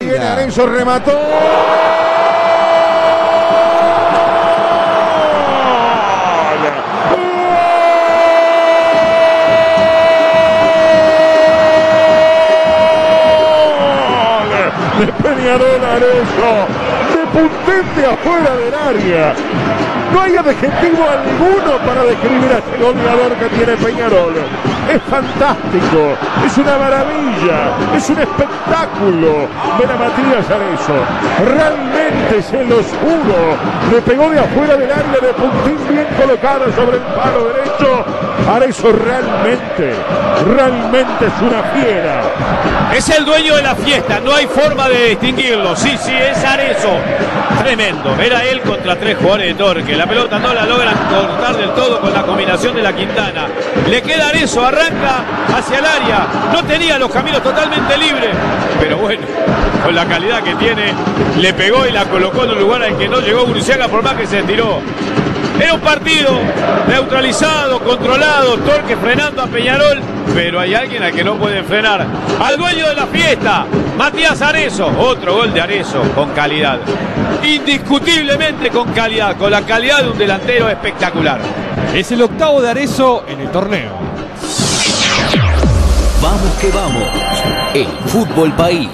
viene Arezzo, remató. De Peñarol a Arezzo, de Puntente afuera del área. No hay adjetivo alguno para describir a este goleador que tiene Peñarol. Es fantástico, es una maravilla, es un espectáculo ver a Matías Arezzo. Realmente, se los juro, le pegó de afuera del área de puntín bien colocada sobre el palo derecho. Arezzo realmente es una fiera. Es el dueño de la fiesta, no hay forma de distinguirlo. Sí, es Arezzo. Tremendo, era él contra 3 jugadores de Torque. La pelota no la logran cortar del todo con la combinación de la Quintana. Le queda Arezzo, arranca hacia el área. No tenía los caminos totalmente libres, pero bueno, con la calidad que tiene, le pegó y la colocó en un lugar al que no llegó Guruziaga por más que se estiró. Era un partido neutralizado, controlado, Torque frenando a Peñarol, pero hay alguien al que no pueden frenar. Al dueño de la fiesta, Matías Arezzo. Otro gol de Arezzo con calidad. Indiscutiblemente con calidad, con la calidad de un delantero espectacular. Es el octavo de Arezzo en el torneo. Vamos que vamos. El Fútbol País.